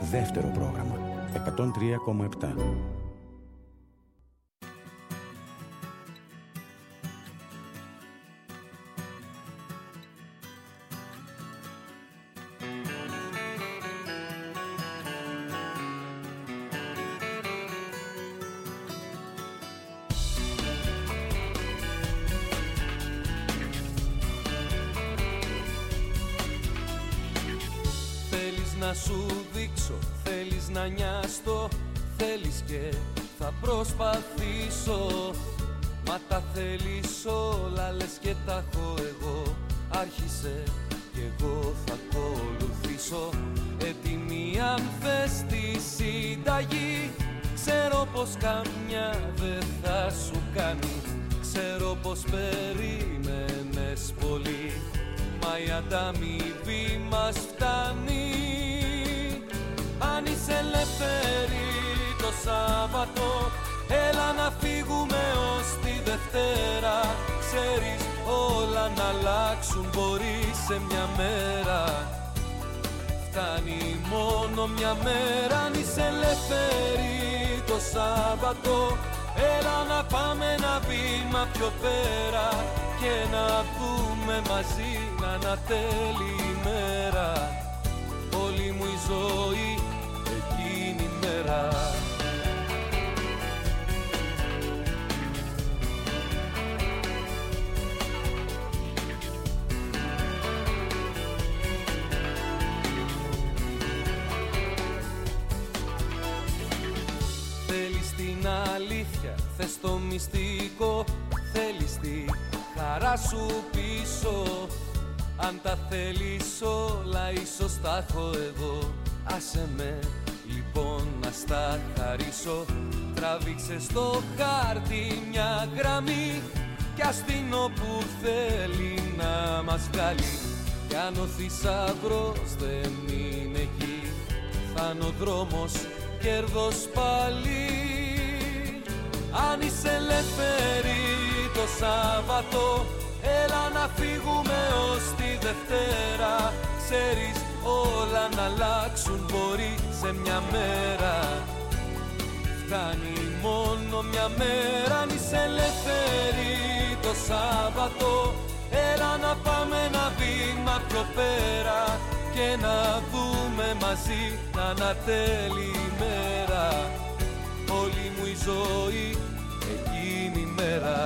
δεύτερο πρόγραμμα, 103,7. Να σου δείξω, θέλεις να νοιάστω, θέλεις και θα προσπαθήσω. Μα τα θέλεις όλα, λες και τα έχω εγώ. Άρχισε κι εγώ θα ακολουθήσω. Έτοιμη αν θες τη συνταγή. Ξέρω πως καμιά δεν θα σου κάνει. Ξέρω πως περίμενες πολύ. Μα η ανταμοιβή μας φτάνει. Αν είσαι ελεύθερη το Σάββατο, έλα να φύγουμε ως τη Δευτέρα. Ξέρεις όλα να αλλάξουν μπορεί σε μια μέρα. Φτάνει μόνο μια μέρα. Αν είσαι ελεύθερη το Σάββατο, έλα να πάμε ένα βήμα πιο πέρα και να δούμε μαζί να ανατέλει η μέρα. Όλη μου η ζωή εκείνη η μέρα. Θέλεις την αλήθεια, θες το μυστικό, θέλεις τη χαρά σου πίσω. Αν τα θέλεις όλα ίσως τα έχω εγώ. Άσε με λοιπόν να στα χαρίσω. Τράβηξε στο χάρτη μια γραμμή κι ας την όπου θέλει να μας βγάλει. Κι αν ο θησαυρός δεν είναι εκεί, θα είναι ο δρόμος κέρδος πάλι. Αν είσαι ελεύθερη το Σάββατο, έλα να φύγουμε ως τη Δευτέρα. Ξέρεις όλα να αλλάξουν μπορεί σε μια μέρα. Φτάνει μόνο μια μέρα. Αν είσαι ελεύθερη το Σάββατο, έλα να πάμε ένα βήμα πιο πέρα και να δούμε μαζί να ανατέλει η μέρα. Όλη μου η ζωή εκείνη η μέρα.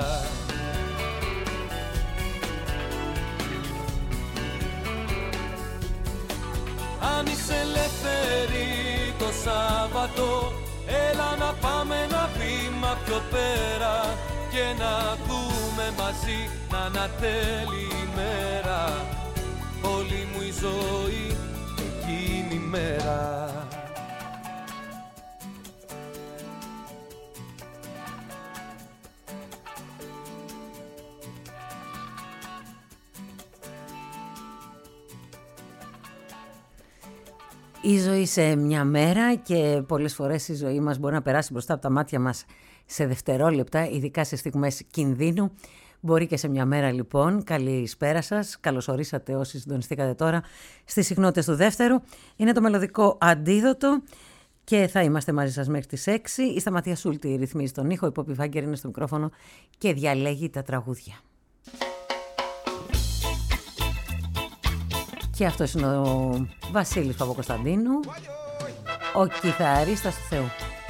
Αν είσαι ελεύθερη το Σάββατο, έλα να πάμε ένα βήμα πιο πέρα και να δούμε μαζί να ανατέλει η μέρα. Όλη μου η ζωή εκείνη η μέρα. Η ζωή σε μια μέρα, και πολλές φορές η ζωή μας μπορεί να περάσει μπροστά από τα μάτια μας σε δευτερόλεπτα, ειδικά σε στιγμές κινδύνου. Μπορεί και σε μια μέρα λοιπόν. Καλησπέρα σας. Καλώς ορίσατε όσοι συντονιστήκατε τώρα στις συχνότητες του δεύτερου. Είναι το μελωδικό αντίδοτο και θα είμαστε μαζί σας μέχρι τις 6. Η Σταματία Σούλτη ρυθμίζει τον ήχο, η Πόπη Βάγκερ είναι στο μικρόφωνο και διαλέγει τα τραγούδια. Και αυτός είναι ο Βασίλης Παπακοσταντίνου, ο κιθαρίστας του Θεού.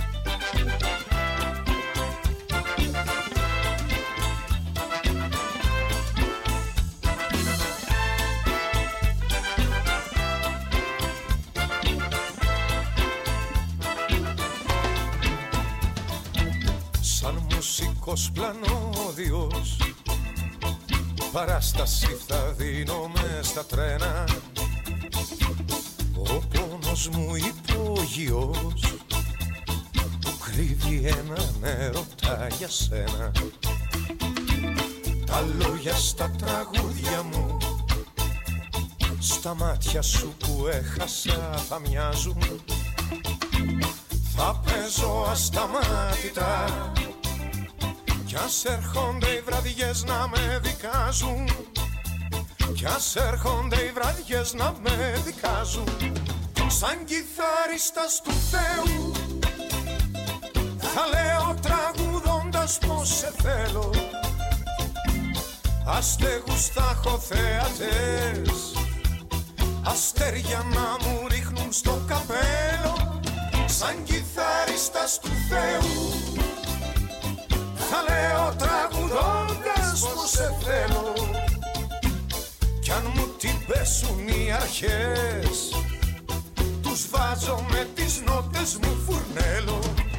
Σαν μουσικός πλανόδιος παράσταση θα δίνω μες στα τρένα. Ο πόνος μου υπόγειος που κρύβει έναν έρωτα για σένα. Τα λόγια στα τραγούδια μου, στα μάτια σου που έχασα θα μοιάζουν. Θα παίζω ασταμάτητα κι ας έρχονται οι βραδιές να με δικάζουν. Κι ας έρχονται οι βραδιές να με δικάζουν. σαν κιθαρίστας του Θεού θα λέω τραγουδώντας πως σε θέλω. Αστέγους θα έχω θεατές, αστέρια να μου ρίχνουν στο καπέλο. Σαν κιθαρίστας του Θεού θα λέω τραγουδώντας πως σε θέλω. Κι αν μου την πέσουν οι αρχές, τους βάζω με τις νότες μου φουρνέλο.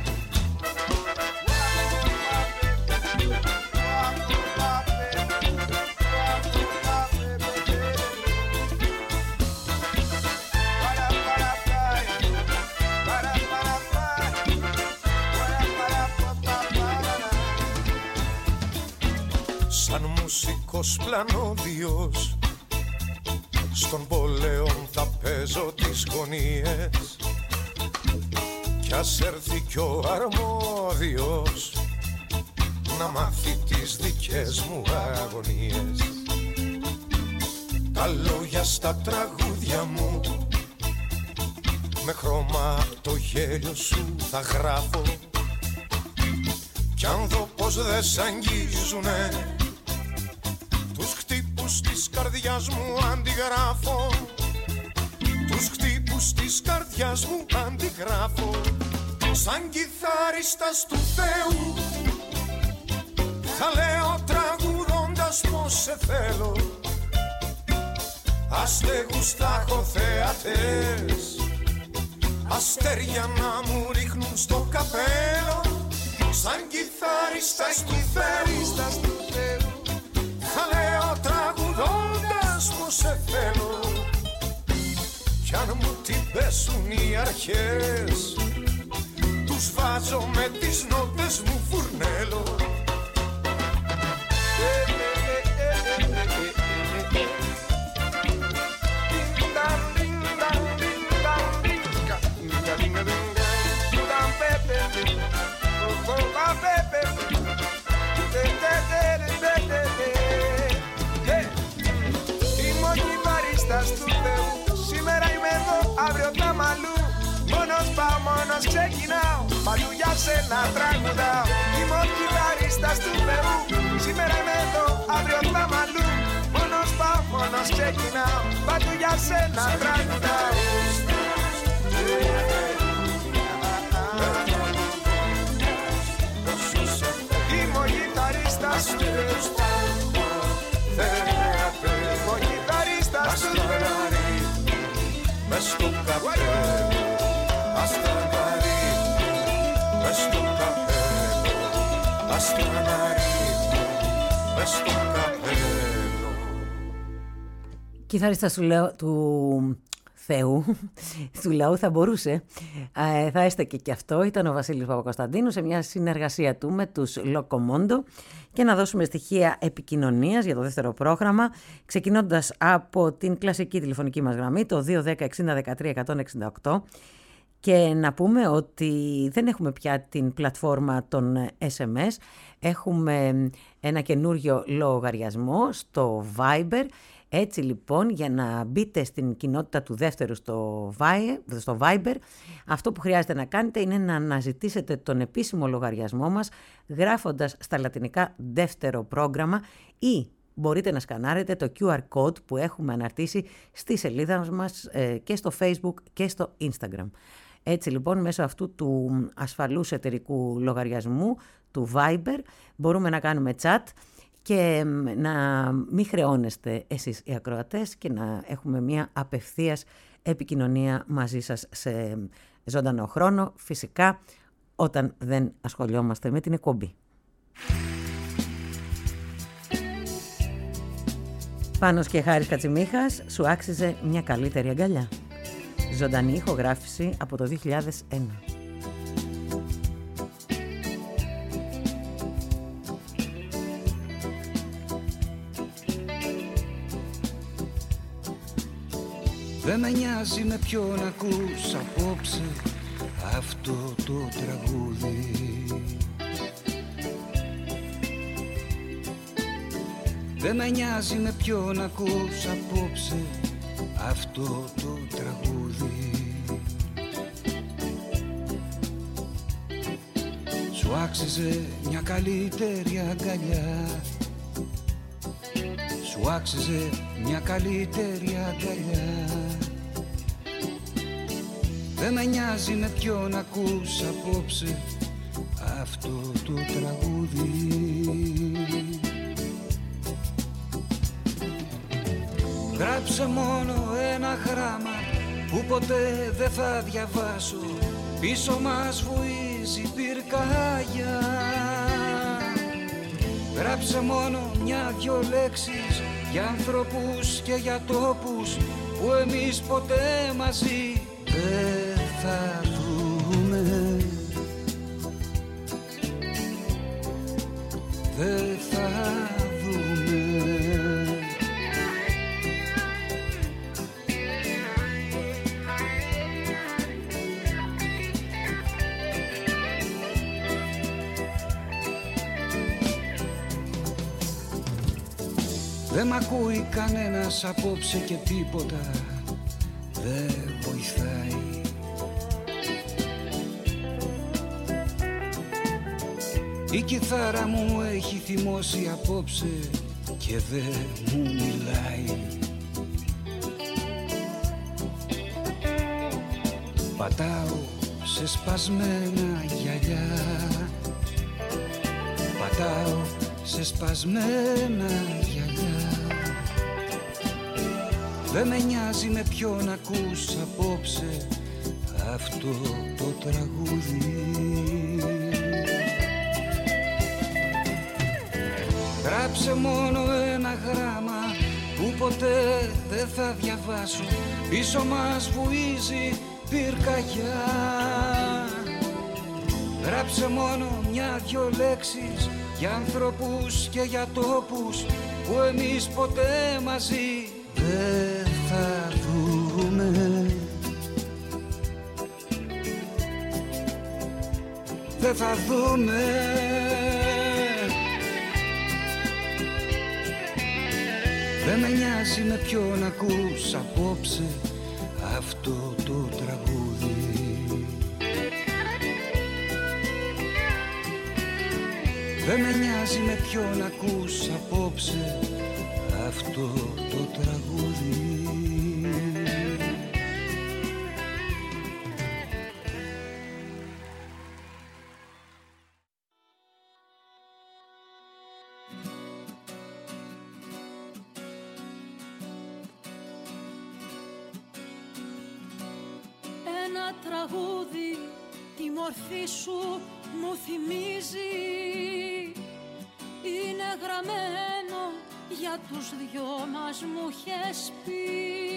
Σαν μουσικός πλανόδιος στον πολέον θα παίζω τις γωνίες. Κι ας έρθει κι ο αρμόδιος να μάθει τις δικές μου αγωνίες. Τα λόγια στα τραγούδια μου με χρώμα το γέλιο σου θα γράφω. Κι αν δω πως δεν σ' αγγίζουνε, τους χτύπους της καρδιάς μου αντιγράφω. Τους χτύπους της καρδιάς μου αντιγράφω. Σαν κιθαρίστας του Θεού θα λέω τραγουδώντας πως σε θέλω. Αστέγους θα έχω θεατές, αστέρια να μου ρίχνουν στο καπέλο. Σαν κιθαρίστας του Θεού θα λέω τραγουδώντας πως σε θέλω. Κι αν μου την πέσουν οι αρχές, τους βάζω με τις νότες μου φουρνέλο. Είμαι ο κιθαρίστας του Θεού, σήμερα είμαι εδώ, αύριο τα μαλλού. Μόνος πάω, μόνος ξεκινάω, παντού για σένα τραγουδάω. Είμαι ο κιθαρίστας του Θεού, σήμερα είμαι εδώ, αύριο τα μαλλού. Μόνος πάω, μόνος ξεκινάω, παντού για σένα τραγουδάω. Είμαι ο κιθαρίστας του Θεού, είμαι ο κιθαρίστας του Θεού. Μες στο καπέλο, αστρανάρι, μες στο καπέλο, αστρανάρι, μες στο καπέλο. Κιθαρίστας του Θεού, του λαού θα μπορούσε, θα έστεκε και αυτό, ήταν ο Βασίλης Παπακοσταντίνου σε μια συνεργασία του με τους Λοκομόντο. Και να δώσουμε στοιχεία επικοινωνίας για το δεύτερο πρόγραμμα, ξεκινώντας από την κλασική τηλεφωνική μας γραμμή, το 210-60-13-168, και να πούμε ότι δεν έχουμε πια την πλατφόρμα των SMS, έχουμε ένα καινούριο λογαριασμό στο Viber. Έτσι λοιπόν, για να μπείτε στην κοινότητα του δεύτερου στο Viber, αυτό που χρειάζεται να κάνετε είναι να αναζητήσετε τον επίσημο λογαριασμό μας γράφοντας στα λατινικά δεύτερο πρόγραμμα, ή μπορείτε να σκανάρετε το QR code που έχουμε αναρτήσει στη σελίδα μας και στο Facebook και στο Instagram. Έτσι λοιπόν, μέσω αυτού του ασφαλούς εταιρικού λογαριασμού του Viber μπορούμε να κάνουμε chat και να μην χρεώνεστε εσείς οι ακροατές και να έχουμε μια απευθείας επικοινωνία μαζί σας σε ζωντανό χρόνο, φυσικά όταν δεν ασχολιόμαστε με την εκπομπή. Πάνος και Χάρης Κατσιμίχας, σου άξιζε μια καλύτερη αγκαλιά. Ζωντανή ηχογράφηση από το 2001. Δεν με νοιάζει με ποιον ακούς απόψε αυτό το τραγούδι. Δεν με νοιάζει με ποιον ακούς απόψε αυτό το τραγούδι. σου άξιζε μια καλύτερη αγκαλιά. Σου άξιζε μια καλύτερη αγκαλιά. Δεν με νοιάζει με ποιον ακούς απόψε αυτό το τραγούδι. Γράψε μόνο ένα γράμμα που ποτέ δεν θα διαβάσω. Πίσω μας βουίζει πυρκαγιά. Γράψε μόνο μια-δυο λέξεις για ανθρώπους και για τόπους που εμείς ποτέ μαζί δεν θα δούμε. Δεν θα δούμε. Δεν μ' ακούει κανένας απόψε και τίποτα δεν βοηθάει. Η κιθάρα μου έχει θυμώσει απόψε και δεν μου μιλάει. Πατάω σε σπασμένα γυαλιά. Πατάω σε σπασμένα γυαλιά. Δεν με νοιάζει με ποιον ακούς απόψε αυτό το τραγούδι. Γράψε μόνο ένα γράμμα που ποτέ δεν θα διαβάσω. Πίσω μας βουίζει πυρκαγιά. Γράψε μόνο μια-δυο λέξεις για ανθρώπους και για τόπους που εμείς ποτέ μαζί δεν θα δούμε. Δεν θα δούμε. Δεν με νοιάζει με ποιον ακούς απόψε αυτό το τραγούδι. Δεν με νοιάζει με ποιον ακούς απόψε αυτό το τραγούδι. Ένα τραγούδι τη μορφή σου μου θυμίζει. Είναι γραμμένο για τους δυο μας μου είχες πει.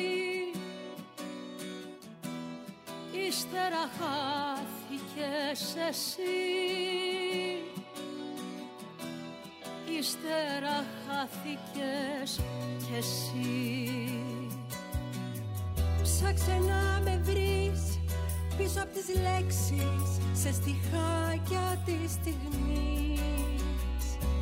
Ύστερα χάθηκες εσύ. Ύστερα χάθηκες κι εσύ. Ψάξε να με βρεις πίσω απ' τις λέξεις σε στιχάκια της στιγμής.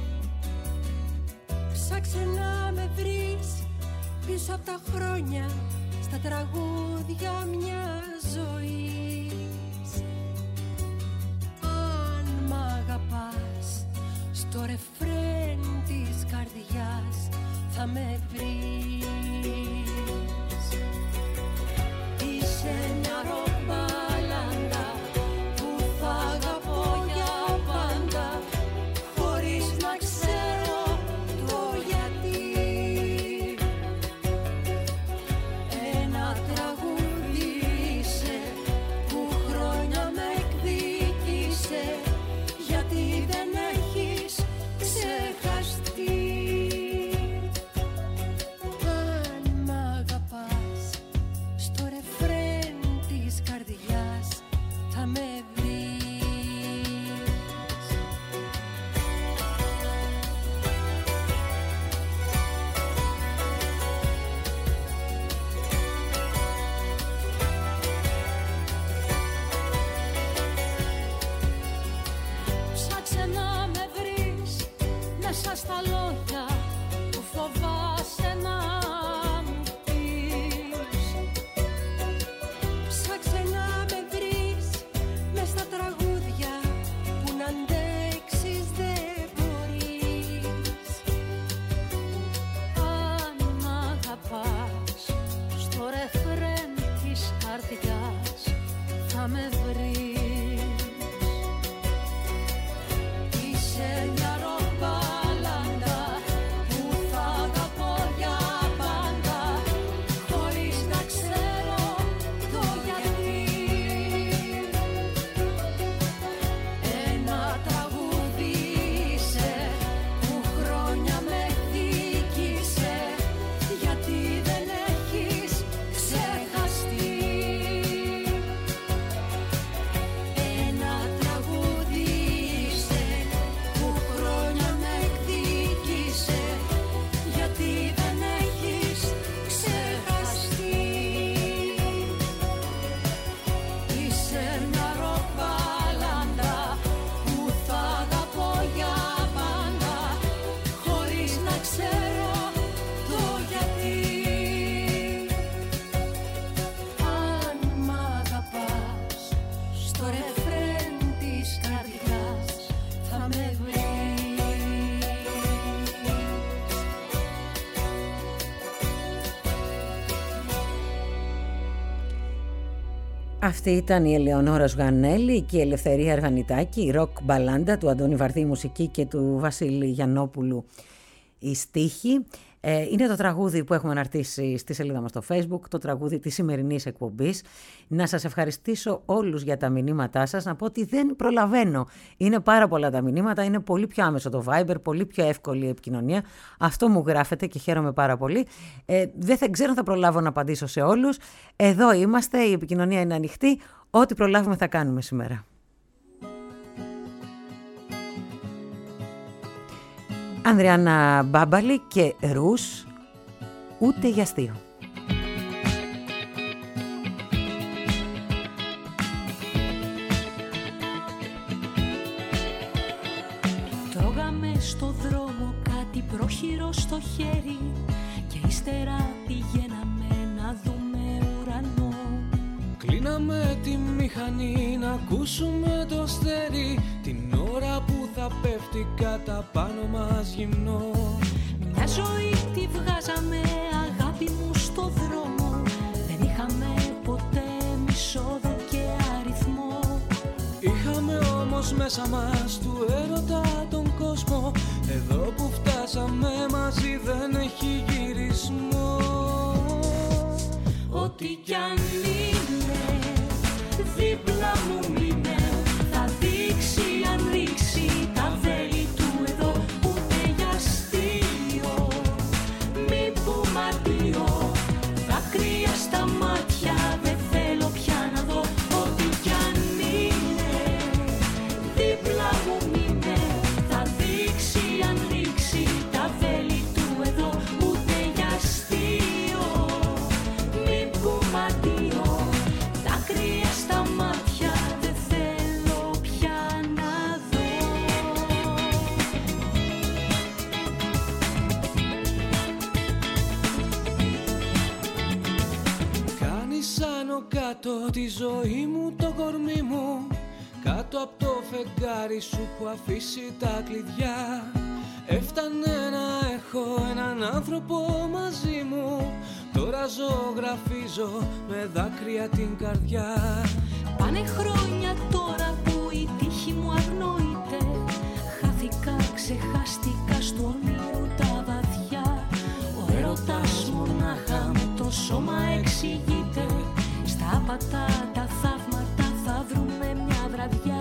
Ψάξε να με βρεις πίσω απ' τα χρόνια στα τραγούδια μιας ζωής. Αν μ' αγαπάς στο ρεφρέν της καρδιάς θα με βρεις. Είσαι μια ρομπάλαντα που θα αγαπώ για πάντα, χωρίς να ξέρω το γιατί. Ένα Αυτή ήταν η Ελεονόρα Σγανέλη και η Ελευθερία Αργανιτάκη, η ροκ μπαλάντα του Αντώνη Βαρδί μουσική και του Βασίλη Γιαννόπουλου η στίχη. Είναι το τραγούδι που έχουμε αναρτήσει στη σελίδα μας στο Facebook, το τραγούδι της σημερινής εκπομπής. Να σας ευχαριστήσω όλους για τα μηνύματά σας, να πω ότι δεν προλαβαίνω. Είναι πάρα πολλά τα μηνύματα, είναι πολύ πιο άμεσο το Viber, πολύ πιο εύκολη η επικοινωνία. Αυτό μου γράφετε και χαίρομαι πάρα πολύ. Δεν ξέρω αν θα προλάβω να απαντήσω σε όλους. Εδώ είμαστε, η επικοινωνία είναι ανοιχτή. Ό,τι προλάβουμε θα κάνουμε σήμερα. Ανδριάννα Μπάμπαλη και Ρους, ούτε για αστείο. Τρώγαμε στο δρόμο κάτι πρόχειρο στο χέρι και ύστερα πηγαίναμε να δούμε ουρανό. Κλείναμε τη μηχανή να ακούσουμε το αστέρι την ώρα που θα πέφτει κατά πάνω μας γυμνό. Μια ζωή τη βγάζαμε αγάπη μου στο δρόμο, δεν είχαμε ποτέ μισόδο και αριθμό. Είχαμε όμως μέσα μας του έρωτα τον κόσμο, εδώ που φτάσαμε μαζί δεν έχει γυρισμό. Ό,τι κι αν είναι δίπλα μου μείνε, θα δείξει αν ρίξει τα βέλη του εδώ, ούτε για αστείο, μη πούμε αντίο, δάκρυα στα μάτια δεν θέλω πια να δω. Ό,τι κι αν είναι δίπλα μου μείνε, θα δείξει αν ρίξει τα βέλη του εδώ, ούτε για αστείο, μη πούμε αντίο, δάκρυα στα μάτια δεν θέλω πια να δω. Κάνεις άνω κάτω τη ζωή μου, το κορμί μου, κάτω από το φεγγάρι σου που αφήσει τα κλειδιά. Έφτανε να έχω έναν άνθρωπο μαζί μου, τώρα ζωγραφίζω με δάκρυα την καρδιά. Πάνε χρόνια τώρα που η τύχη μου αγνοείται, χάθηκα, ξεχάστηκα στο όνειρο τα βαθιά. Ο έρωτας μονάχα με το σώμα εξηγείται, στα άπατα τα θαύματα θα βρούμε μια βραδιά.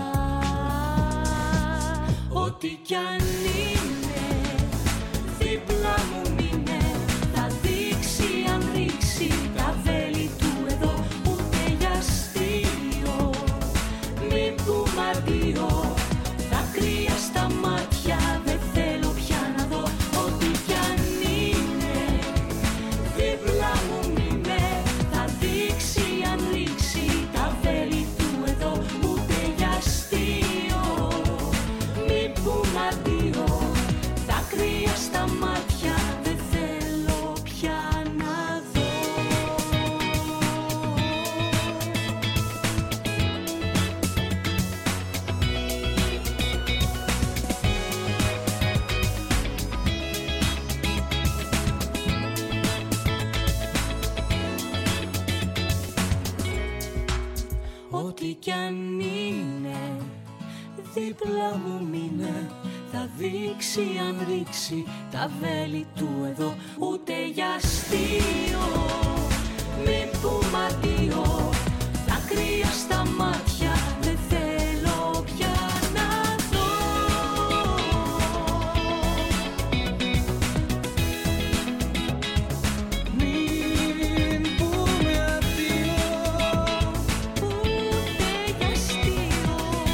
Ό,τι κι αν είναι δίπλα μου μείνε, θα δείξει αν ρίξει τα βέλη του εδώ, ούτε για αστείο, μη πούμε αντίο, δάκρυα στα μάτια δεν θέλω πια να δω. Ό,τι κι αν είναι δίπλα μου μείνε, θα δείξει αν ρίξει τα βέλη του εδώ, ούτε για αστείο, μη πούμε αντίο, δάκρυα στα μάτια δεν θέλω πια να δω. Ό,τι κι αν είναι δίπλα μου μείνε, θα δείξει αν ρίξει τα βέλη του εδώ, ούτε για αστείο, μη πούμε αντίο, δάκρυα στα μάτια δεν θέλω πια να δω. Μην πούμε αντίο, Ούτε για αστείο.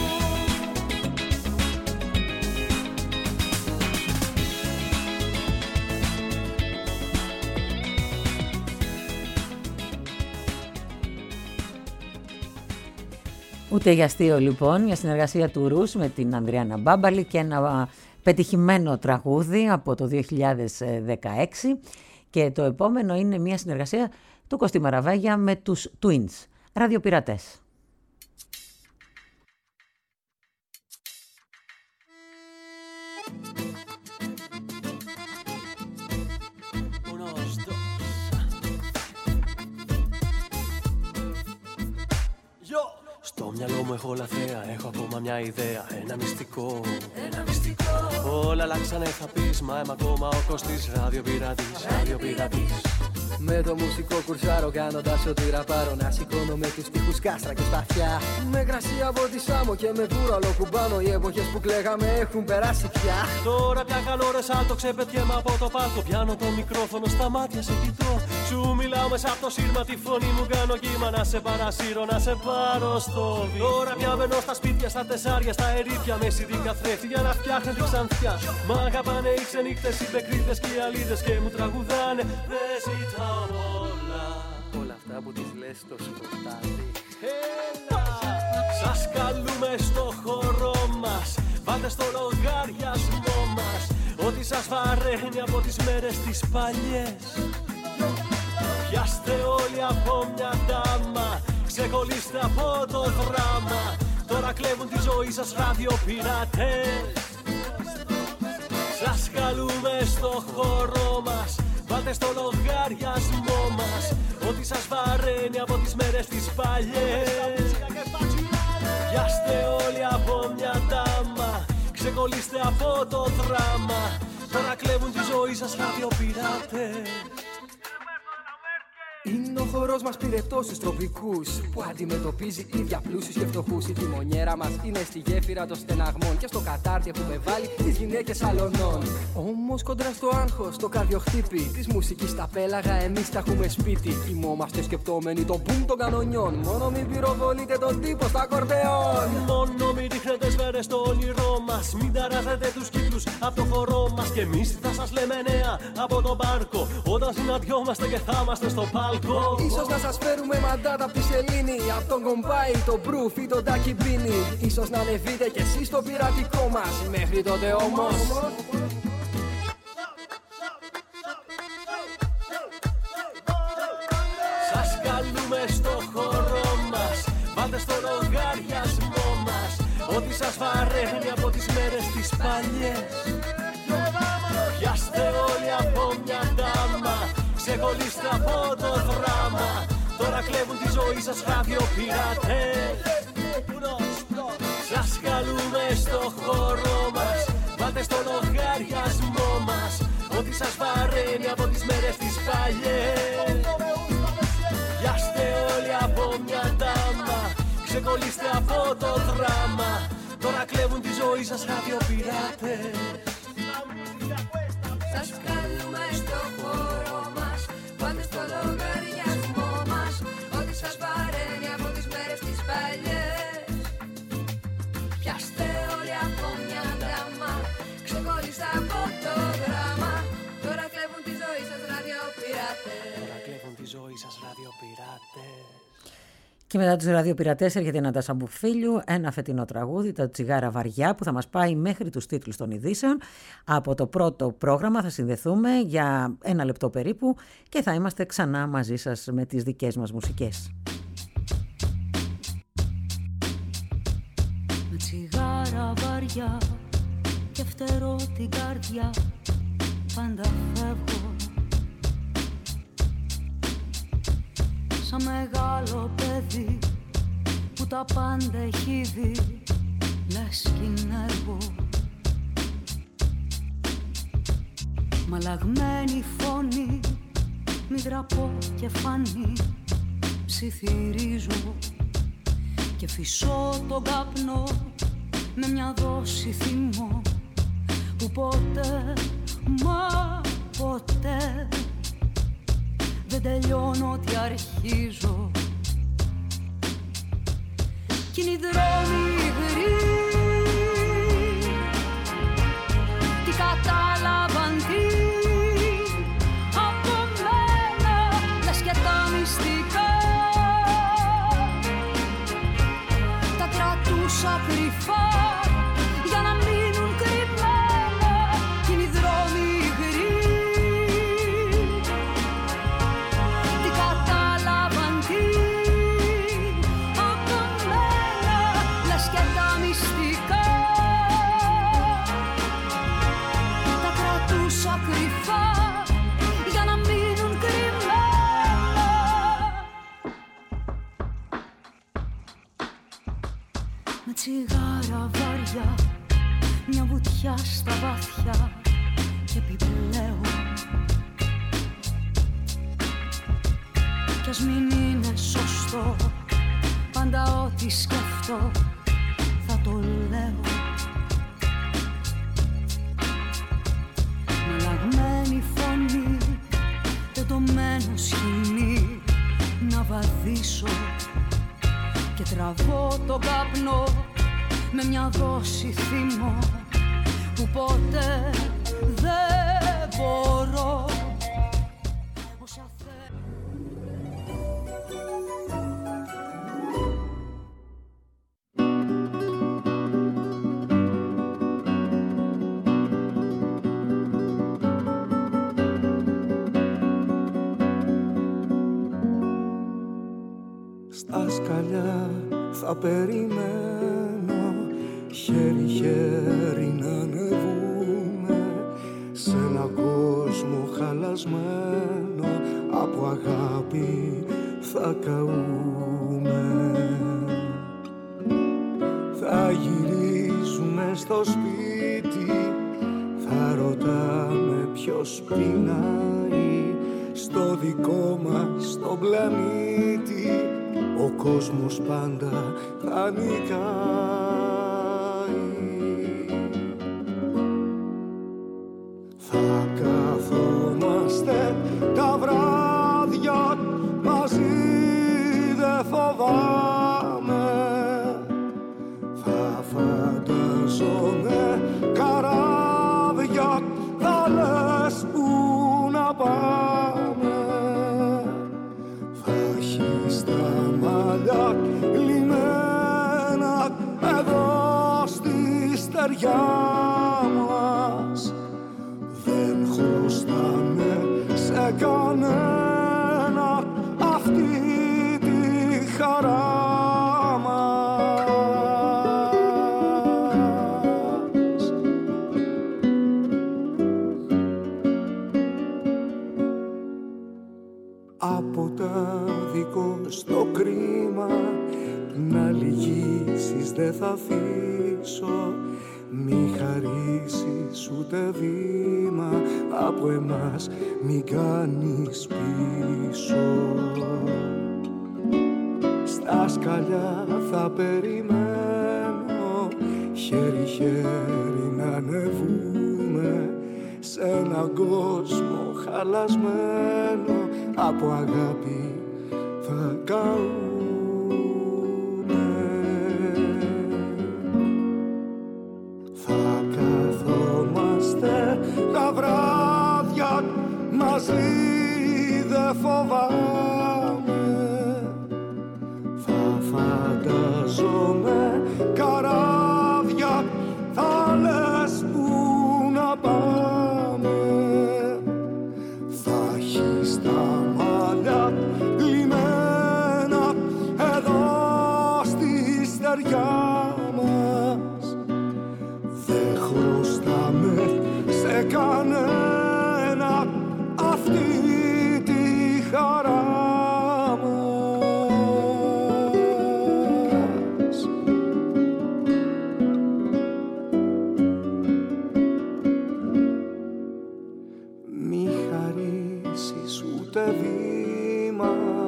Ούτε για αστείο λοιπόν, μια συνεργασία του Ρους με την Ανδριάννα Μπάμπαλη και ένα πετυχημένο τραγούδι από το 2016. Και το επόμενο είναι μια συνεργασία του Κωστή Μαραβάγια με τους Twins, ραδιοπειρατές. Στο μυαλό μου έχω λαθρέα, έχω ακόμα μια ιδέα. Ένα μυστικό. Όλα αλλάξανε θα πεις, μα είμαι ακόμα ο Κωστής. Ραδιοπειρατής. Με το μουσικό κουρσάρω κάνοντας ό,τι ραπάρω. Να σηκώνω με τους τοίχους κάστρα και σπαθιά. Με κρασί από τη Σάμο και με πούραλο κουμπάνω. Οι εποχές που κλαίγαμε έχουν περάσει πια. Τώρα πια κάνω ρε σάλτο, ξεπετιέμαι από το πάλκο. Πιάνω το μικρόφωνο, στα μάτια σε κοιτώ. Σου μιλάω μέσα από το σύρμα, τη φωνή μου κάνω κύμα. Να σε παρασύρω, να σε πάρω στο βήμα. Τώρα πια μπαίνω στα σπίτια, στα τεσσάρια, στα ερήπια. Με CD καθρέφτη για να φτιάχνει τη ξανθιά. Μ' αγαπάνε οι ξενύχτες, οι πεκρίτες και οι αλίδες. Και μου τραγουδάνε, δεν ζητάω πολλά. Όλα αυτά που τις λες στο σκοτάδι. Σας καλούμε στο χώρο μας. Βάλτε στο λογαριασμό μας ό,τι σας βαραίνει από τις μέρες τις παλιές. Πιάστε όλοι από μια τάμα, ξεκολλήστε από το δράμα. Τώρα κλέβουν τη ζωή σας ραδιοπειρατές. Σας καλούμε στο χώρο μας. Βάλτε στο λογαριασμό μας ό,τι σας βαραίνει από τις μέρες τις παλιές. Πιάστε όλοι από μια τάμα, ξεκολλήστε από το δράμα. Τώρα κλέβουν τη ζωή σας ραδιοπειράτες. Είναι ο χορός μας πυρετός στους τροπικούς, που αντιμετωπίζει ίδια πλούσιους και φτωχούς. Η τιμονιέρα μας είναι στη γέφυρα των στεναγμών και στο κατάρτι έχουμε βάλει τις γυναίκες αλωνών. Όμως κοντρά στο άγχος, το καρδιοχτύπη της μουσικής τα πέλαγα εμείς τα έχουμε σπίτι. Κοιμόμαστε σκεπτόμενοι τον μπουμ των κανονιών. Μόνο μην πυροβολείτε τον τύπο στα κορδεόν. Μόνο μην ρίχνετε σφαίρες στο όνειρό μας. Μην ταράζετε τους κύκλους από το χορό μας. Και εμείς θα σας λέμε νέα από τον πάρκο όταν συναντιόμαστε και θα είμαστε στο πάλκο. Ίσως να σας φέρουμε μαντάτα από τη σελήνη, από τον Κομπάι, τον Μπρουφ ή τον Τάκι Μπίνι. Ίσως να ανεβείτε κι εσείς στο πειρατικό μας. Μέχρι τότε όμως σας καλούμε στο χώρο μας. Βάλτε στο λογαριασμό μας ό,τι σας βαραίνει από τις μέρες τις παλιές. Πιάστε όλοι από μια τάμα, ξεκολλήστε από το δράμα. Τώρα κλέβουν τη ζωή σας ραδιοπειρατές. Σας καλούμε στο χώρο μας. Βάλτε στο λογαριασμό μας ό,τι σας βαραίνει από τις μέρες τις παλιές. Πιάστε όλοι από μια τάμα, ξεκολλήστε από το δράμα. Τώρα κλέβουν τη ζωή σας ραδιοπειρατές. Σας καλούμε στο χώρο μας. Βάλτε στο λογαριασμό μας ό,τι σας βαραίνει από τις μέρες τις παλιές. Πιάστε όλοι από μια τάμα, ξεκολλήστε από το δράμα. Τώρα κλέβουν τη ζωή σας ραδιοπειρατές. Τώρα κλέβουν τη ζωή σας ραδιοπειρατές. Και μετά τους ραδιοπειρατές έρχεται ένα Τασαμπουφίλιου, ένα φετινό τραγούδι, τα τσιγάρα βαριά, που θα μας πάει μέχρι τους τίτλους των ειδήσεων. Από το πρώτο πρόγραμμα θα συνδεθούμε για 1 λεπτό περίπου και θα είμαστε ξανά μαζί σας με τις δικές μας μουσικές. Με τσιγάρα βαριά και φτερώ την καρδιά, πάντα φεύγω. Σαν μεγάλο παιδί που τα πάντα έχει δει, λες κινεύω. Μαλαγμένη φωνή, μη δραπώ και φανεί, ψιθυρίζω και φυσώ τον καπνό με μια δόση θυμό που ποτέ, μα ποτέ δεν τελειώνω τι αρχίζω. Κι είναι οι δρόμοι υγροί, τι κατάλαβαν τι από μένα, λες και τα μυστικά τα κρατούσα κρυφά για να μείνουν κρυμμένα. Κι είναι οι δρόμοι υγροί, τι κατάλαβαν τι τσιγάρα βάρια, μια βουτιά στα βάθια και επιπλέον. Κι ας μην είναι σωστό, πάντα ό,τι σκεφτώ θα το λέω. Με λαγμένη φωνή, τεντωμένο σκηνή, να βαδίσω και τραβώ τον καπνό με μια δόση θυμό που ποτέ δεν μπορώ. Στα σκαλιά θα περιμένω, χέρι-χέρι να ανεβούμε σε ένα κόσμο χαλασμένο, από αγάπη θα καούμε. Θα γυρίζουμε στο σπίτι, θα ρωτάμε ποιος πεινάει στο δικό μας το πλανήτη. Ο κόσμος πάντα θα νικάει. Θα καθόμαστε τα βράδια μαζί, δε φοβάμαι. Θα φανταζόμαι καράβια, θα λες που να πάμε. Θα έχεις τα μαλλιά λιμένα εδώ στη στεριά μας. Δεν χρωστάμε σε κανένα αυτή τη χαρά μας. Από τα δικό στο κρίμα να λυγίσεις δεν θα αφήσω. Μη χαρίσεις ούτε βήμα από εμάς, μη κάνεις πίσω. Στα σκαλιά θα περιμένω, χέρι-χέρι να ανεβούμε σε έναν κόσμο χαλασμένο, από αγάπη θα καούμε. Θα καθόμαστε τα βράδια μαζί, δε φοβάμαι. Θα φανταζόμαι καράβια, θα λες που να πάμε. Θα έχεις τα μαλλιά λιμένα εδώ στη στεριά μας. Δεν χρωστάμε σε κανένα αυτή τη χαρά μας. Μη χαρίσεις ούτε βήμα.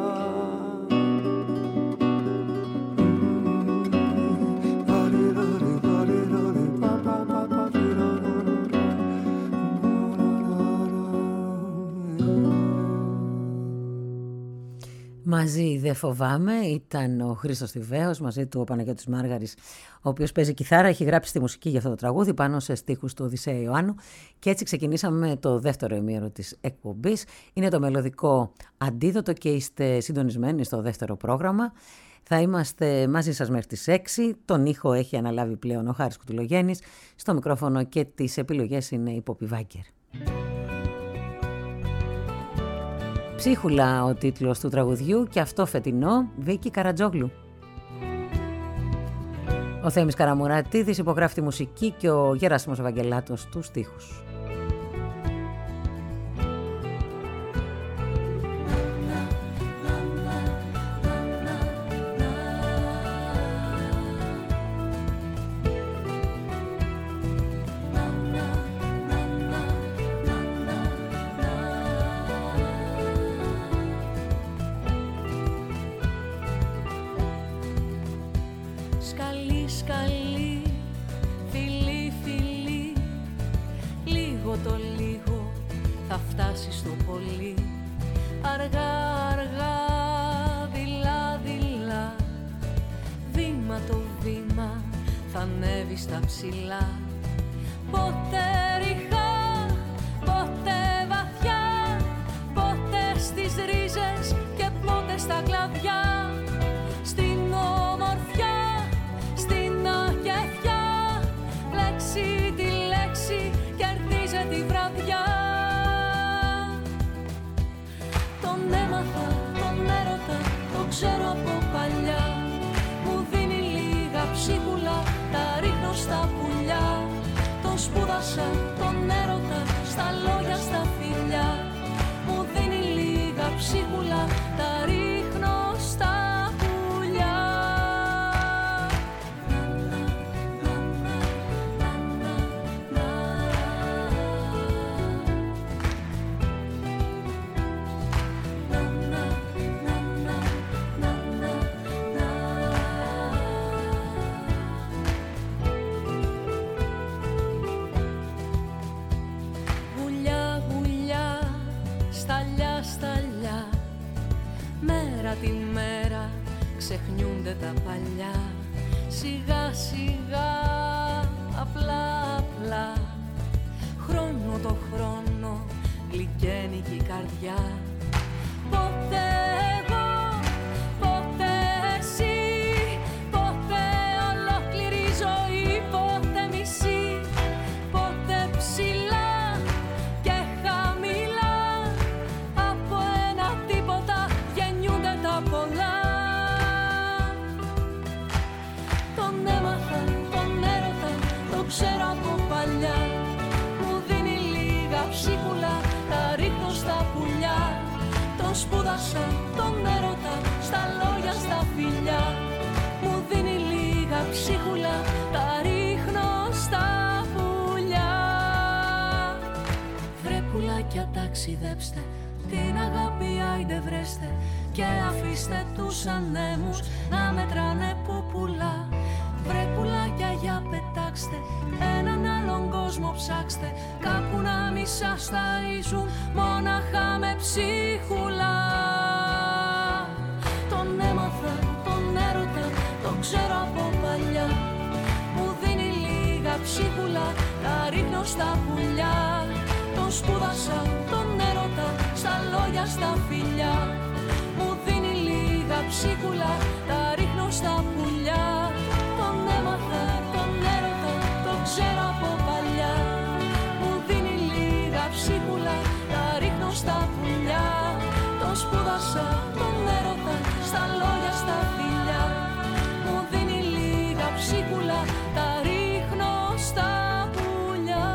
Μαζί δεν φοβάμαι ήταν ο Χρήστος Θηβαίος, μαζί του ο Παναγιώτης Μάργαρης, ο οποίος παίζει κιθάρα, έχει γράψει τη μουσική για αυτό το τραγούδι πάνω σε στίχους του Οδυσσέα Ιωάννου. Και έτσι ξεκινήσαμε με το δεύτερο ημίωρο της εκπομπής. Είναι το μελωδικό αντίδοτο και είστε συντονισμένοι στο δεύτερο πρόγραμμα. Θα είμαστε μαζί σας μέχρι τις 6. Τον ήχο έχει αναλάβει πλέον ο Χάρης Κουτουλογέννης. Στο μικρόφωνο και τις επιλογές είναι η Πόπη Βάγκερ. Ψίχουλα ο τίτλος του τραγουδιού και αυτό φετινό Βίκη Καρατζόγλου. Ο Θέμης Καραμουρατίδης υπογράφει τη μουσική και ο Γεράσιμος Ευαγγελάτος τους στίχους. καλή, φιλί, φιλί, λίγο το λίγο θα φτάσει στο πολύ. Αργά, αργά, δειλά, δειλά, βήμα το βήμα θα ανέβει στα ψηλά. Ποτέ ρηχά, ποτέ βαθιά, ποτέ στις ρίζες και ποτέ στα κλαδιά. Στην ομορφιά, στην αγεφιά, λέξη τη λέξη κερδίζει τη βραδιά. Τον έμαθα, τον έρωτα, το ξέρω από παλιά. Μου δίνει λίγα ψίχουλα, τα ρίχνω στα πουλιά. Τον σπούδασα, τον έρωτα, στα λόγια, στα φιλιά. Μου δίνει λίγα ψίχουλα, τα ρίχνω στα πουλιά. Μέρα τη μέρα ξεχνιούνται τα παλιά. Σιγά σιγά, απλά απλά, χρόνο το χρόνο γλυκαίνει και η καρδιά. Ποτέ εγώ, ποτέ εσύ, ποτέ ολόκληρη ζωή, ποτέ μισή, ποτέ ψηλά και χαμηλά. Από ένα τίποτα γεννιούνται τα πολλά. Τον έμαθα, τον έρωτα, το ξέρω από παλιά. Μου δίνει λίγα ψίχουλα, τα ρίχνω στα πουλιά. Τον σπούδασα, τον έρωτα, στα λόγια, στα φιλιά. Μου δίνει λίγα ψίχουλα, τα ρίχνω στα πουλιά. Βρε πουλάκια ταξιδέψτε, την αγάπη άιντε βρέστε, και αφήστε τους ανέμους να μετράνε πουπουλά. Βρε πουλάκια για πετάξτε, έναν άλλον κόσμο ψάξτε, κάπου να μη σας ταΐζουν μόναχα με ψίχουλα. Τον έμαθα, τον έρωτα, τον ξέρω από παλιά. Μου δίνει λίγα ψίχουλα, τα ρίχνω στα πουλιά. Τον σπούδασα, τον έρωτα, στα λόγια, στα φιλιά. Μου δίνει λίγα ψίχουλα, τα ρίχνω στα πουλιά. Τον έμαθα, τον έρωτα, τον ξέρω από παλιά. Μου δίνει λίγα ψίχουλα, τα ρίχνω στα πουλιά. Τον σπούδασα, τον έρωτα, στα λόγια, στα φιλιά. Μου δίνει λίγα ψίχουλα, τα ρίχνω στα πουλιά.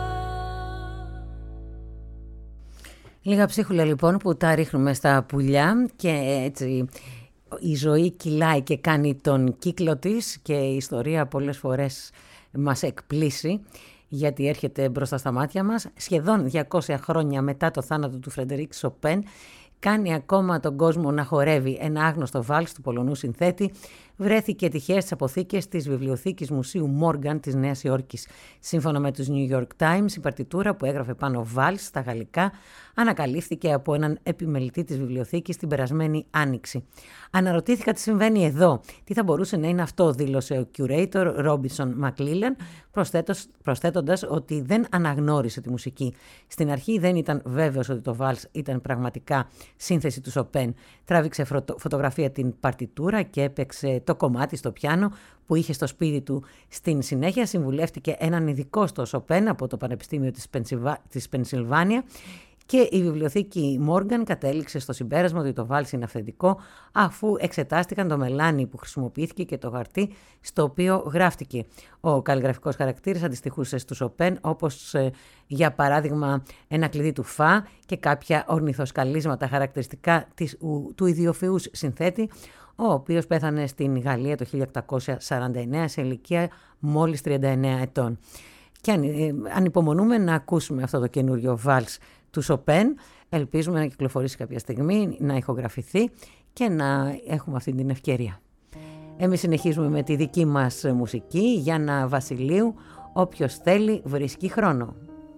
Λίγα ψίχουλα λοιπόν που τα ρίχνουμε στα πουλιά, και έτσι η ζωή κυλάει και κάνει τον κύκλο της, και η ιστορία πολλές φορές μας εκπλήσει γιατί έρχεται μπροστά στα μάτια μας. Σχεδόν 200 χρόνια μετά το θάνατο του Φρεντερίκ Σοπέν, κάνει ακόμα τον κόσμο να χορεύει ένα άγνωστο βάλς του Πολωνού συνθέτη. Βρέθηκε τυχαία στις αποθήκες της Βιβλιοθήκης Μουσείου Μόργαν της Νέας Υόρκης. Σύμφωνα με τους New York Times, η παρτιτούρα που έγραφε πάνω βάλς στα γαλλικά ανακαλύφθηκε από έναν επιμελητή της βιβλιοθήκης την περασμένη Άνοιξη. Αναρωτήθηκα τι συμβαίνει εδώ. Τι θα μπορούσε να είναι αυτό, δήλωσε ο curator Ρόμπινσον Μακλίλαν, προσθέτοντας ότι δεν αναγνώρισε τη μουσική. Στην αρχή δεν ήταν βέβαιος ότι το βάλς ήταν πραγματικά σύνθεση του Σοπέν. Τράβηξε φωτογραφία την παρτιτούρα και έπαιξε το κομμάτι στο πιάνο που είχε στο σπίτι του. Στην συνέχεια συμβουλεύτηκε έναν ειδικό στο Σοπέν από το Πανεπιστήμιο της Πενσιλβάνια, και η βιβλιοθήκη Μόργαν κατέληξε στο συμπέρασμα ότι το βάλς είναι αυθεντικό, αφού εξετάστηκαν το μελάνι που χρησιμοποιήθηκε και το χαρτί στο οποίο γράφτηκε. Ο καλλιγραφικός χαρακτήρας αντιστοιχούσε του Σοπέν, όπως για παράδειγμα ένα κλειδί του Φα και κάποια ορνηθοσκαλίσματα χαρακτηριστικά του ιδιοφυούς συνθέτη, ο οποίος πέθανε στην Γαλλία το 1849 σε ηλικία μόλις 39 ετών. Και ανυπομονούμε να ακούσουμε αυτό το καινούριο βάλς του Σοπέν. Ελπίζουμε να κυκλοφορήσει κάποια στιγμή, να ηχογραφηθεί και να έχουμε αυτή την ευκαιρία. Εμείς συνεχίζουμε με τη δική μας μουσική. Γιάννα Βασιλείου, όποιος θέλει βρίσκει χρόνο.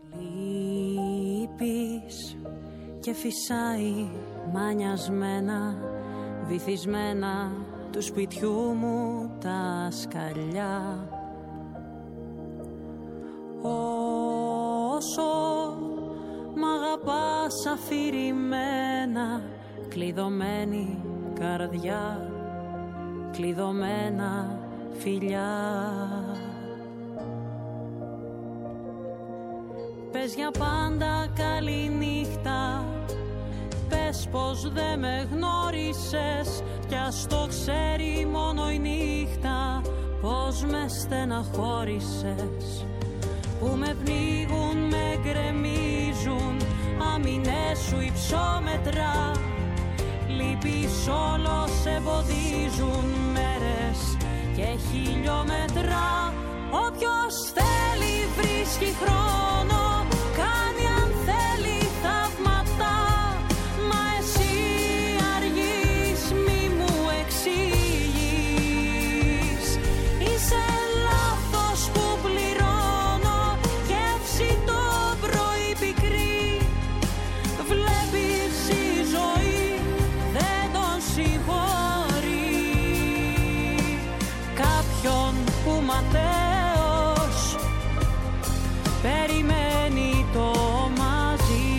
Λείπεις και φυσάει μανιασμένα, βυθισμένα του σπιτιού μου τα σκαλιά. Όσο μ' αγαπάς αφηρημένα, κλειδωμένη καρδιά, κλειδωμένα φιλιά. Πες για πάντα καλή νύχτα, πες πως δε με γνώρισες, κι ας το ξέρει μόνο η νύχτα, πως με στεναχώρησες. Που με πνίγουν, με γκρεμίζουν, αμυνές σου υψόμετρα. Λείπεις όλο, σε εμποδίζουν μέρες και χιλιόμετρα. Όποιος θέλει βρίσκει χρόνο, κάνει αν θέλει θαύματα. Μα εσύ αργείς, μη μου εξηγείς. Είσαι λάθος που πληρώνω, γεύση το πρωί πικρή. Βλέπεις η ζωή δεν τον συγχωρεί. Κάποιον που ματέος περιμένει το μαζί.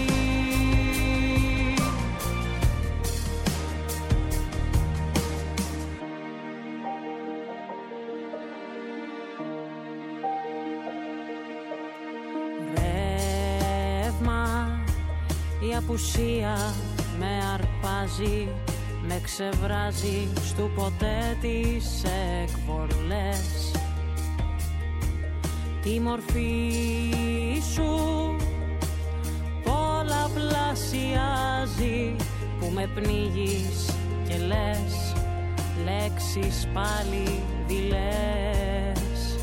Ρεύμα, η απουσία με αρπάζει, με ξεβράζει στου ποτέ τις εκβολές. Τη μορφή σου πολλαπλασιάζει, που με πνίγεις και λες λέξεις πάλι δειλές.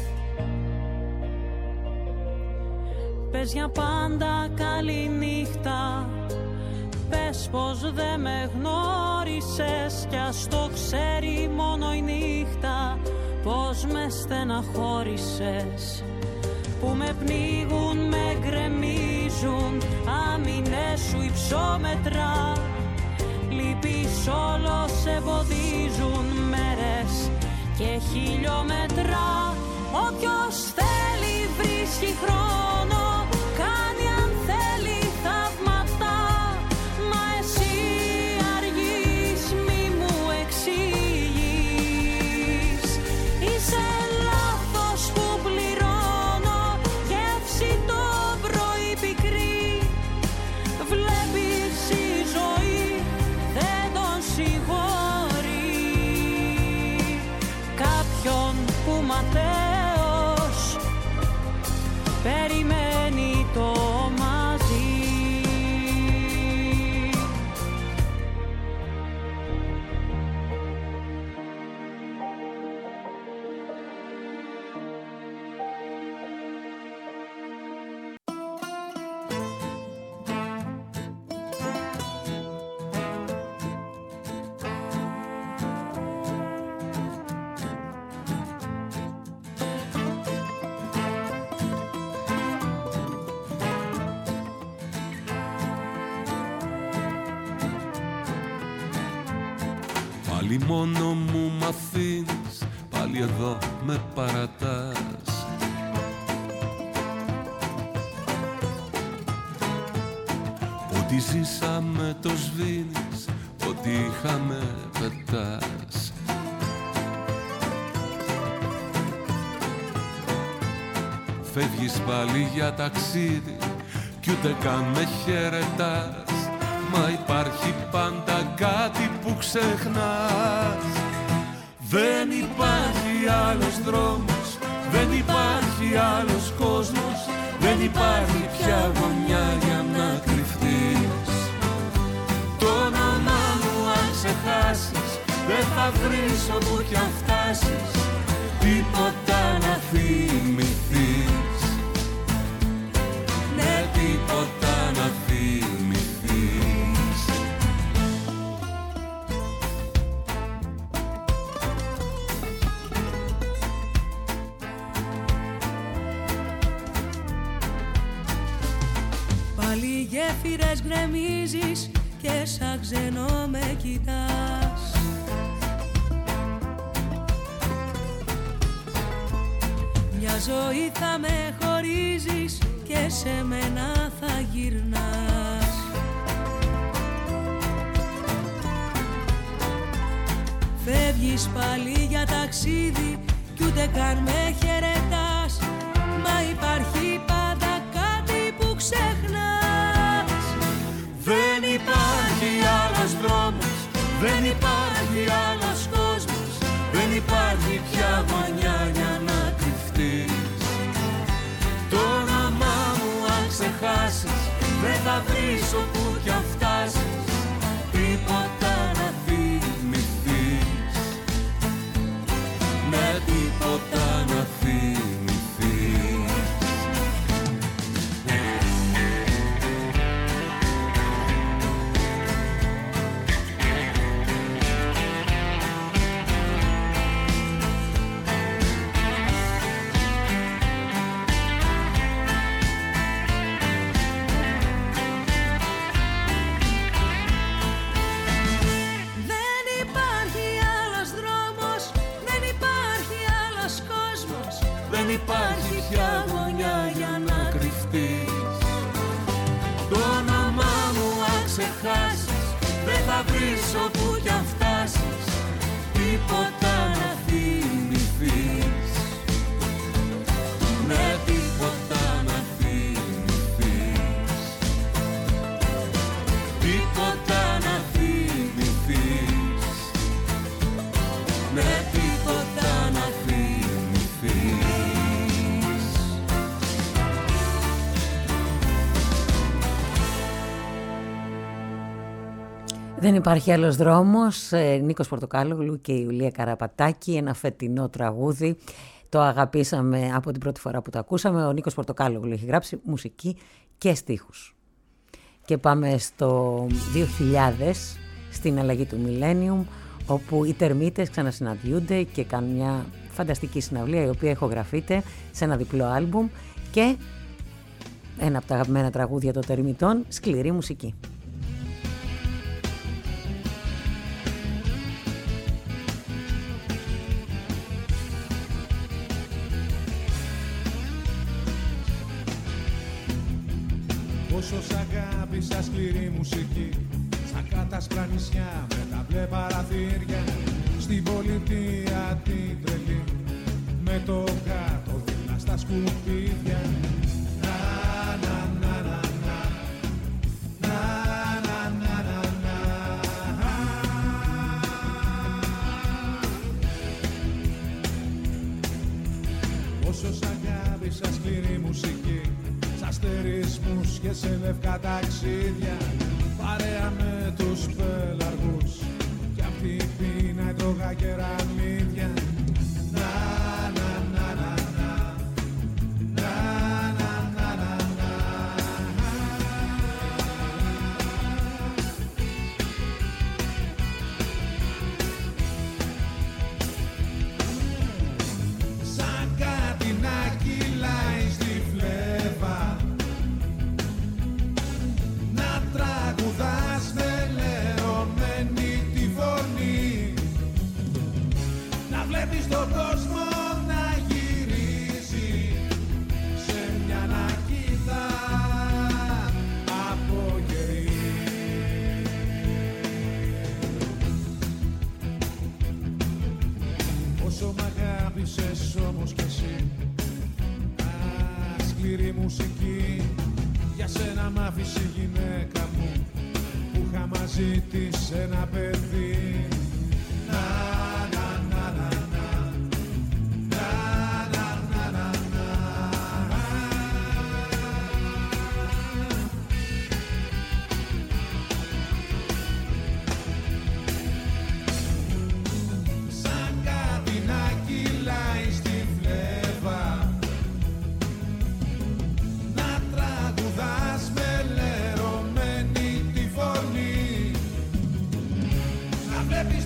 Πες για πάντα καλή νύχτα, πες πως δε με γνώρισες, κι ας το ξέρει μόνο η νύχτα, πως με στεναχώρησες. Που με πνίγουν, με γκρεμίζουν, αμυνές σου υψόμετρα. Λείπεις όλο, σε εμποδίζουν μέρες και χιλιόμετρα. Όποιος θέλει βρίσκει χρόνο, κάνει αν θέλει θαύματα. Μα εσύ αργείς, μη μου εξηγείς. Είσαι λάθος που πληρώνω, γεύση το πρωί πικρή. Βλέπεις η ζωή δεν τον συγχωρεί. Κάποιον που ματέος περιμένει το μαζί. Πάλι μόνο μου μ' αφήνεις, πάλι εδώ με παρατάς. Ό,τι ζήσαμε το σβήνεις, ό,τι είχαμε πετάς. Φεύγεις πάλι για ταξίδι κι ούτε καν με χαιρετάς. Μα υπάρχει πάντα κάτι που ξεχνάς. Δεν υπάρχει άλλος δρόμος, δεν υπάρχει άλλος κόσμος, δεν υπάρχει πια γωνιά για να κρυφτείς. Το όνομά μου αν ξεχάσεις, δεν θα βρεις όπου κι αν φτάσεις τίποτα να θυμηθείς. Ναι, τίποτα να θυμηθείς. γέφυρες γκρεμίζεις και σαν ξενό με κοιτάς. Μια ζωή θα με χωρίζεις και σε μένα θα γυρνάς. Φεύγεις πάλι για ταξίδι κι ούτε καν με χαιρετάς. Μα υπάρχει πάντα κάτι που ξεχνάς. Δεν υπάρχει άλλος δρόμος, δεν υπάρχει άλλος κόσμος, δεν υπάρχει πια γωνιά για να κρυφτείς. Το όνομά μου αν ξεχάσεις, δεν θα βρεις όπου κι αν φτάσεις τίποτα να θυμηθείς. Με τίποτα να θυμηθείς. Δεν υπάρχει πια γωνιά για να κρυφτείς. Το όνομά μου αν ξεχάσεις, δεν θα βρεις όπου κι αν φτάσεις τίποτα να θυμηθείς. Με τίποτα να θυμηθείς. Τίποτα να θυμηθείς. Με τίποτα να θυμηθείς. Δεν υπάρχει άλλος δρόμος, Νίκος Πορτοκάλογλου και η Ιουλία Καραπατάκη, ένα φετινό τραγούδι. Το αγαπήσαμε από την πρώτη φορά που το ακούσαμε. Ο Νίκος Πορτοκάλογλου έχει γράψει μουσική και στίχους. Και πάμε στο 2000, στην αλλαγή του Millennium, όπου οι Τερμίτες ξανασυναντιούνται και κάνουν μια φανταστική συναυλία, η οποία ηχογραφείται σε ένα διπλό άλμπουμ και ένα από τα αγαπημένα τραγούδια των Τερμιτών, σκληρή μουσική. Πόσο σ' αγάπησα σκληρή μουσική, σαν κάτασπρα νησιά με τα μπλε παραθύρια, στην πολιτεία την τρελή, με το κάτω δίπλα στα σκουπίδια. Να, να, να, να, να, να, να, να, να, να. Πόσο σ' αγάπησα σκληρή μουσική, σ' αστερισμούς και σε λευκά ταξίδια, παρέα με τους πελαργούς κι απ' την πείνα έτρωγα κεραμίδια. Να, να, να, να, να, να, να, να, να, να. Σαν κάτι να κυλάει στη φλέβα, να τραγουδάς με λερωμένη τη φωνή, να βλέπεις τον κόσμο να γυρίζει σε μια νακίδα από γερί. Όσο μ' αγάπησες όμως κι εσύ, σκληρή μουσική, για σένα μ' άφησε η γυναίκα μου που είχα μαζί της ένα παιδί. Να, να, να, να, να, να, να, να, να, να. Σαν κάτι να κυλάει στη φλέβα, να τραγουδάς με λερωμένη τη φωνή, να βλέπεις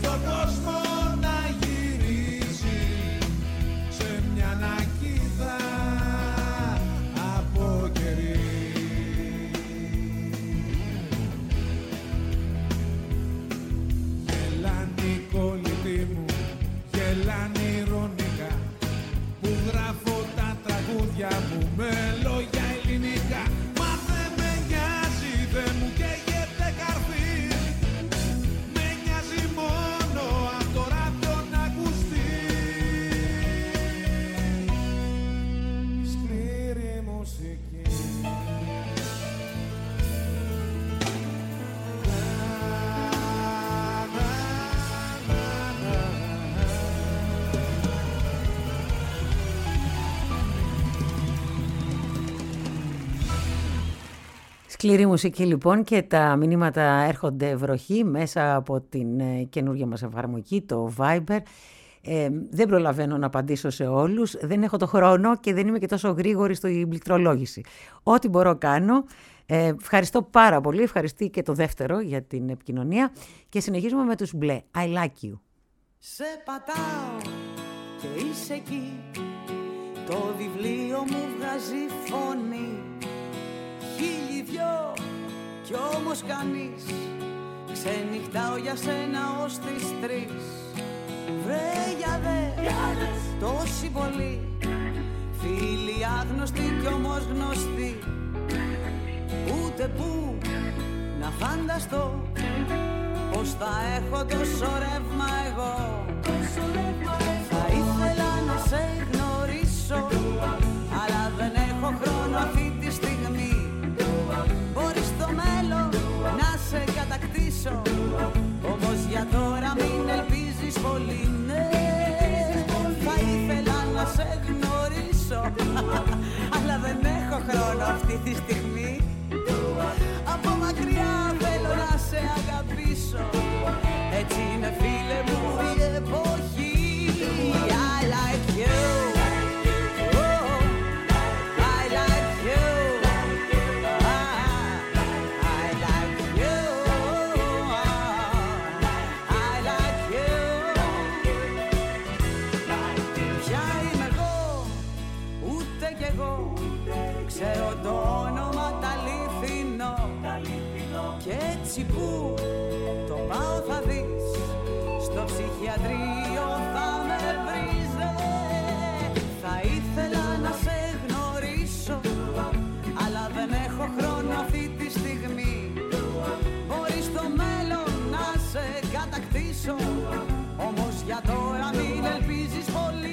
Σκληρή μουσική λοιπόν και τα μηνύματα έρχονται βροχή μέσα από την καινούργια μας εφαρμογή, το Viber. Δεν προλαβαίνω να απαντήσω σε όλους, δεν έχω το χρόνο και δεν είμαι και τόσο γρήγορη στην πληκτρολόγηση. Ό,τι μπορώ κάνω. Ευχαριστώ πάρα πολύ, ευχαριστεί και το δεύτερο για την επικοινωνία και συνεχίζουμε με τους μπλε. I like you. Σε πατάω και είσαι εκεί, το βιβλίο μου βγάζει φωνή. 1002 κι όμως κανείς, ξενυχτάω για σένα ως τις 3. Βρε για δες, τόσοι πολλοί, φίλοι άγνωστοι κι όμως γνωστοί. Ούτε που να φανταστώ πως θα έχω τόσο ρεύμα εγώ. Θα ήθελα να σε γνωρίσω, αλλά δεν έχω χρόνο αυτή τη στιγμή. Μπορείς στο μέλλον να σε κατακτήσω, όμως για τώρα μην ελπίζεις πολύ. Ναι, θα ήθελα να σε γνωρίσω, αλλά δεν έχω χρόνο αυτή τη στιγμή. Από μακριά θέλω να σε αγαπήσω, έτσι είναι φίλε μου η εποχή. I like you. Oh, I like you. I like you. I like you. Ποια είμαι εγώ, ούτε κι εγώ ξέρω το όνομα τ' αληθινό. Και έτσι που το πάω θα δεις, στο ψυχιατρίο θα με βρεις. Θα ήθελα να σε γνωρίσω, αλλά δεν έχω χρόνο αυτή τη στιγμή. Μπορεί στο μέλλον να σε κατακτήσω, όμως για τώρα μην ελπίζεις πολύ.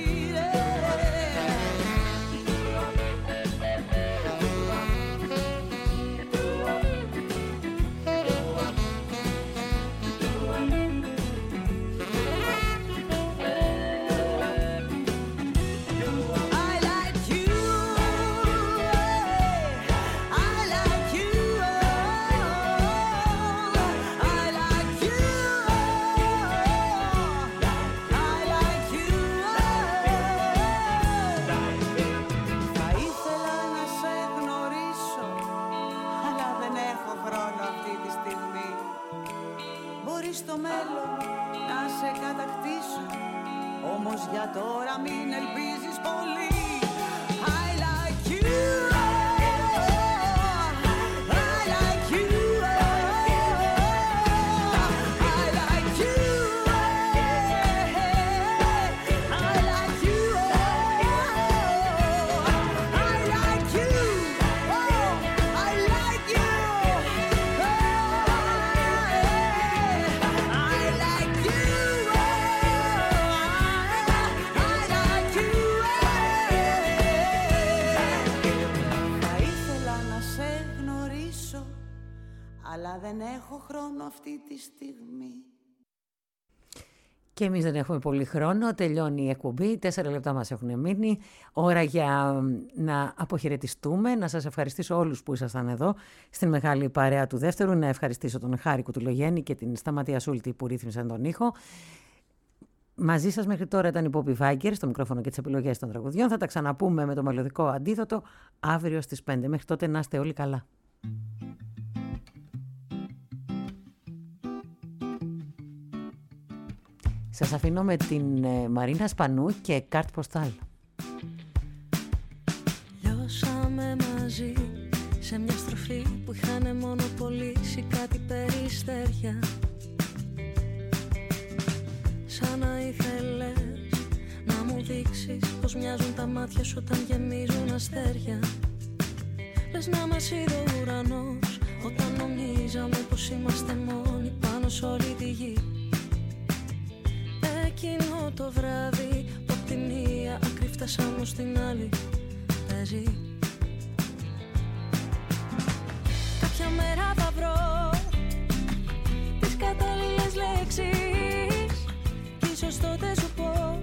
Στο μέλλον να σε κατακτήσω, όμως για τώρα μην ελπίζεις πολύ. I like you. Αλλά δεν έχω χρόνο αυτή τη στιγμή. Και εμείς δεν έχουμε πολύ χρόνο, τελειώνει η εκπομπή, 4 λεπτά μας έχουν μείνει, ώρα για να αποχαιρετιστούμε, να σας ευχαριστήσω όλους που ήσασταν εδώ στην μεγάλη παρέα του δεύτερου, να ευχαριστήσω τον Χάρη Κουτουλογέννη και την Σταματία Σούλτη που ρύθμισαν τον ήχο. Μαζί σας μέχρι τώρα ήταν η Πόπη Βάγκερ στο μικρόφωνο και τις επιλογές των τραγουδιών. Θα τα ξαναπούμε με το μελλοντικό αντίδοτο αύριο στις 5. Μέχρι τότε να είστε όλοι καλά. Σας αφήνω με την Μαρίνα Σπανού και Κάρτ Ποστάλ. Λιώσαμε μαζί σε μια στροφή που είχανε μονοπολίσει κάτι περιστέρια. Σαν να ήθελες να μου δείξεις πως μοιάζουν τα μάτια σου όταν γεμίζουν αστέρια. Λες να μας είδε ο ουρανός όταν νομίζαμε πως είμαστε μόνοι πάνω σε όλη τη γη. Εκείνο το βράδυ που απ' τη μία άκρη φτάσαμε στην άλλη παίζει. Κάποια μέρα θα βρω τις κατάλληλες λέξεις κι ίσως τότε σου πω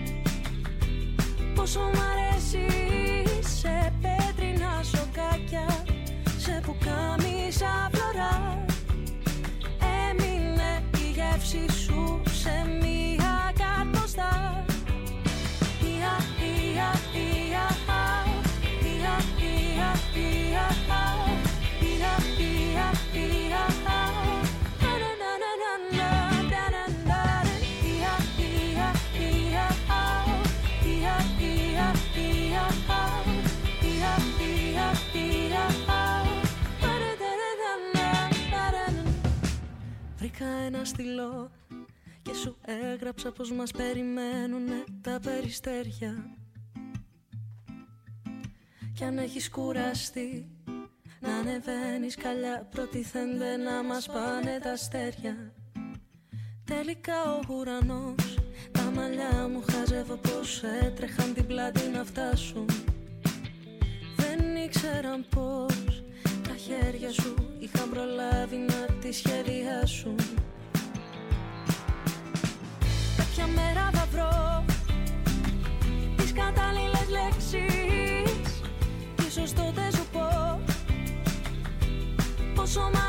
πόσο μ' αρέσει σε πέτρινα σοκάκια, σε πουκάμι σκέψη σου σε μία κάρποστά. Βρήκα ένα στυλό και σου έγραψα πως μας περιμένουνε τα περιστέρια. Κι αν έχεις κουραστεί να ανεβαίνεις καλιά, προτιθένται να μας πάνε τα αστέρια. Τελικά ο ουρανός, τα μαλλιά μου χάζευα πως έτρεχαν την πλάτη να φτάσουν. Δεν ήξεραν πως τα χέρια σου είχαν προλάβει να τη σχεδιάσουν. Κάποια μέρα θα βρω τις κατάλληλες λέξεις, ίσως τότε σου πω πόσο μ'